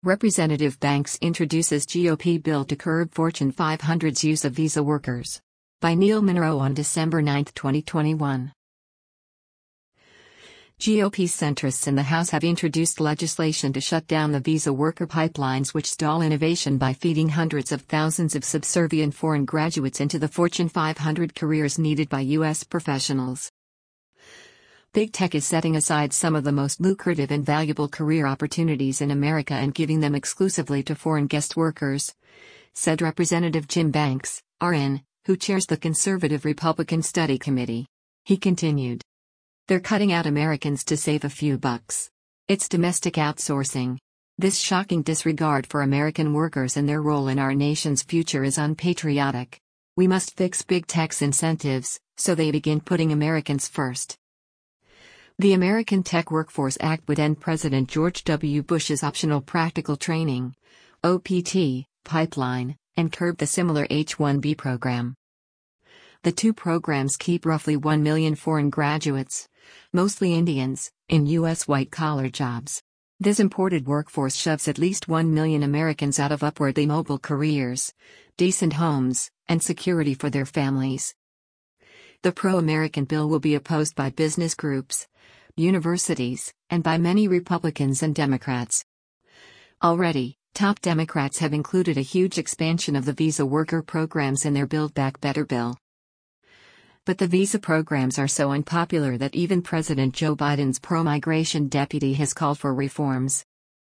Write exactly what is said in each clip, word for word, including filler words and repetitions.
Representative Banks introduces G O P bill to curb Fortune five hundred's use of visa workers. By Neil Monroe on December ninth, twenty twenty-one. G O P centrists in the House have introduced legislation to shut down the visa worker pipelines which stall innovation by feeding hundreds of thousands of subservient foreign graduates into the Fortune five hundred careers needed by U S professionals. Big tech is setting aside some of the most lucrative and valuable career opportunities in America and giving them exclusively to foreign guest workers, said Representative Jim Banks, R N, who chairs the conservative Republican Study Committee. He continued. They're cutting out Americans to save a few bucks. It's domestic outsourcing. This shocking disregard for American workers and their role in our nation's future is unpatriotic. We must fix big tech's incentives, so they begin putting Americans first. The American Tech Workforce Act would end President George W. Bush's optional practical training, O P T, pipeline, and curb the similar H one B program. The two programs keep roughly one million foreign graduates, mostly Indians, in U S white-collar jobs. This imported workforce shoves at least one million Americans out of upwardly mobile careers, decent homes, and security for their families. The pro-American bill will be opposed by business groups, universities, and by many Republicans and Democrats. Already, top Democrats have included a huge expansion of the visa worker programs in their Build Back Better bill. But the visa programs are so unpopular that even President Joe Biden's pro-migration deputy has called for reforms.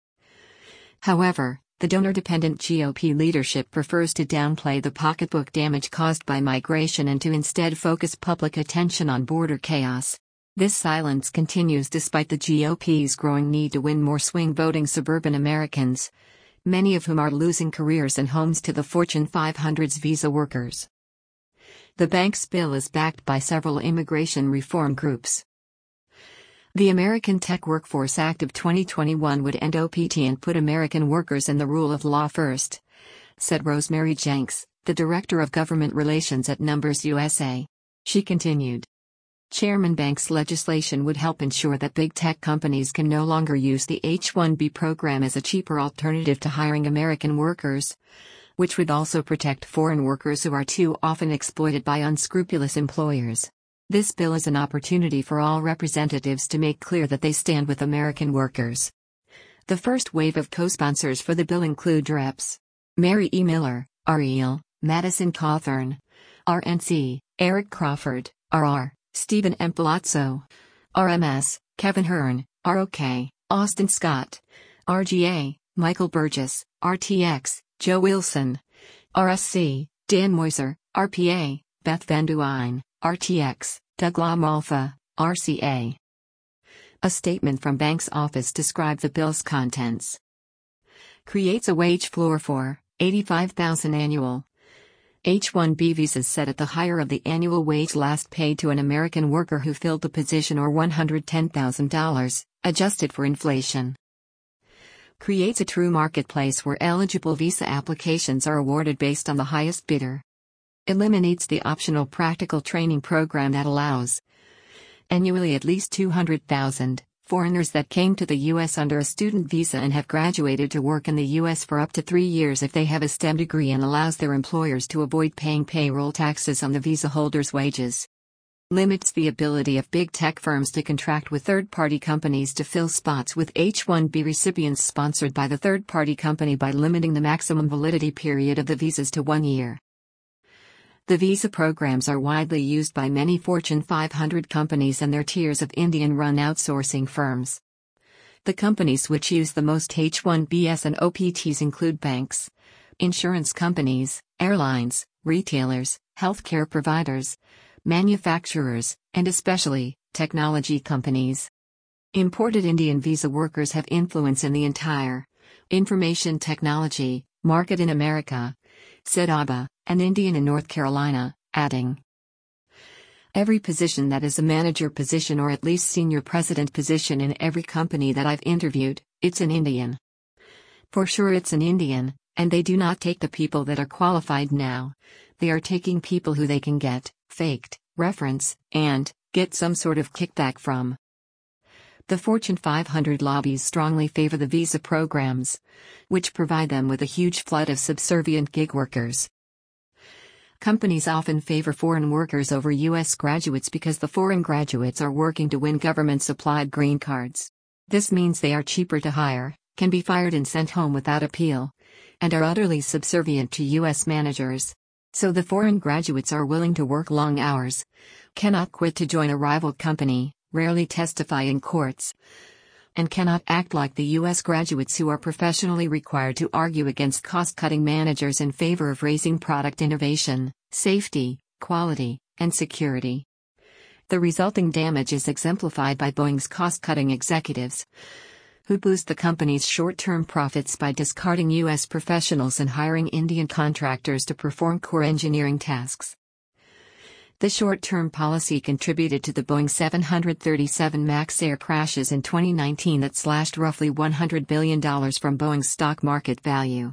However, the donor-dependent G O P leadership prefers to downplay the pocketbook damage caused by migration and to instead focus public attention on border chaos. This silence continues despite the G O P's growing need to win more swing-voting suburban Americans, many of whom are losing careers and homes to the Fortune five hundred's visa workers. The Banks bill is backed by several immigration reform groups. The American Tech Workforce Act of twenty twenty-one would end O P T and put American workers and the rule of law first, said Rosemary Jenks, the Director of Government Relations at Numbers U S A. She continued. Chairman Banks' legislation would help ensure that big tech companies can no longer use the H one B program as a cheaper alternative to hiring American workers, which would also protect foreign workers who are too often exploited by unscrupulous employers. This bill is an opportunity for all representatives to make clear that they stand with American workers. The first wave of co-sponsors for the bill include Reps Mary E. Miller, R E L, Madison Cawthorn, R N C, Eric Crawford, R R, Stephen M. Palazzo, R M S, Kevin Hearn, R O K, Austin Scott, R G A, Michael Burgess, R T X, Joe Wilson, R S C, Dan Moiser, R P A, Beth Van Duyn, R T X, Doug LaMalfa, R C A. A statement from Banks' office described the bill's contents. Creates a wage floor for eighty-five thousand dollars annual H one B visas set at the higher of the annual wage last paid to an American worker who filled the position or one hundred ten thousand dollars, adjusted for inflation. Creates a true marketplace where eligible visa applications are awarded based on the highest bidder. Eliminates the optional practical training program that allows annually at least two hundred thousand foreigners that came to the U S under a student visa and have graduated to work in the U S for up to three years if they have a STEM degree, and allows their employers to avoid paying payroll taxes on the visa holders' wages. Limits the ability of big tech firms to contract with third-party companies to fill spots with H one B recipients sponsored by the third-party company by limiting the maximum validity period of the visas to one year. The visa programs are widely used by many Fortune five hundred companies and their tiers of Indian-run outsourcing firms. The companies which use the most H one Bs and O P Ts include banks, insurance companies, airlines, retailers, healthcare providers, manufacturers, and especially, technology companies. Imported Indian visa workers have influence in the entire information technology market in America, said Abba, an Indian in North Carolina, adding, every position that is a manager position or at least senior president position in every company that I've interviewed, it's an Indian. For sure it's an Indian, and they do not take the people that are qualified now. They are taking people who they can get, faked, reference, and get some sort of kickback from. The Fortune five hundred lobbies strongly favor the visa programs, which provide them with a huge flood of subservient gig workers. Companies often favor foreign workers over U S graduates because the foreign graduates are working to win government-supplied green cards. This means they are cheaper to hire, can be fired and sent home without appeal, and are utterly subservient to U S managers. So the foreign graduates are willing to work long hours, cannot quit to join a rival company, rarely testify in courts, and cannot act like the U S graduates who are professionally required to argue against cost-cutting managers in favor of raising product innovation, safety, quality, and security. The resulting damage is exemplified by Boeing's cost-cutting executives, who boost the company's short-term profits by discarding U S professionals and hiring Indian contractors to perform core engineering tasks. The short-term policy contributed to the Boeing seven thirty-seven MAX air crashes in twenty nineteen that slashed roughly one hundred billion dollars from Boeing's stock market value.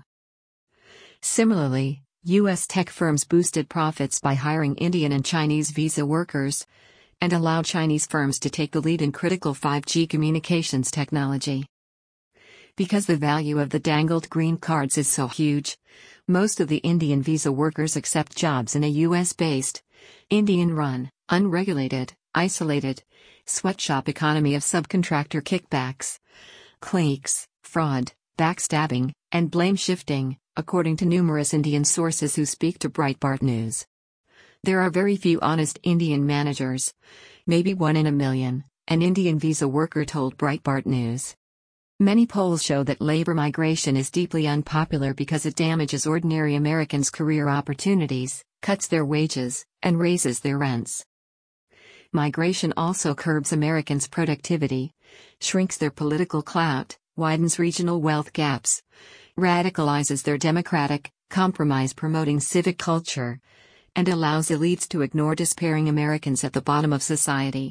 Similarly, U S tech firms boosted profits by hiring Indian and Chinese visa workers, and allowed Chinese firms to take the lead in critical five G communications technology. Because the value of the dangled green cards is so huge, most of the Indian visa workers accept jobs in a U S-based, Indian-run, unregulated, isolated, sweatshop economy of subcontractor kickbacks, cliques, fraud, backstabbing, and blame shifting, according to numerous Indian sources who speak to Breitbart News. There are very few honest Indian managers, maybe one in a million, an Indian visa worker told Breitbart News. Many polls show that labor migration is deeply unpopular because it damages ordinary Americans' career opportunities, cuts their wages, and raises their rents. Migration also curbs Americans' productivity, shrinks their political clout, widens regional wealth gaps, radicalizes their democratic, compromise-promoting civic culture, and allows elites to ignore despairing Americans at the bottom of society.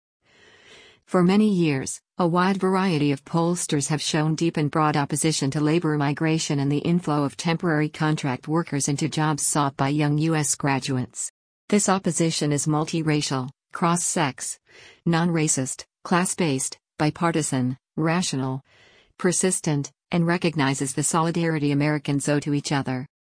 For many years, a wide variety of pollsters have shown deep and broad opposition to labor migration and the inflow of temporary contract workers into jobs sought by young U S graduates. This opposition is multiracial, cross-sex, non-racist, class-based, bipartisan, rational, persistent, and recognizes the solidarity Americans owe to each other.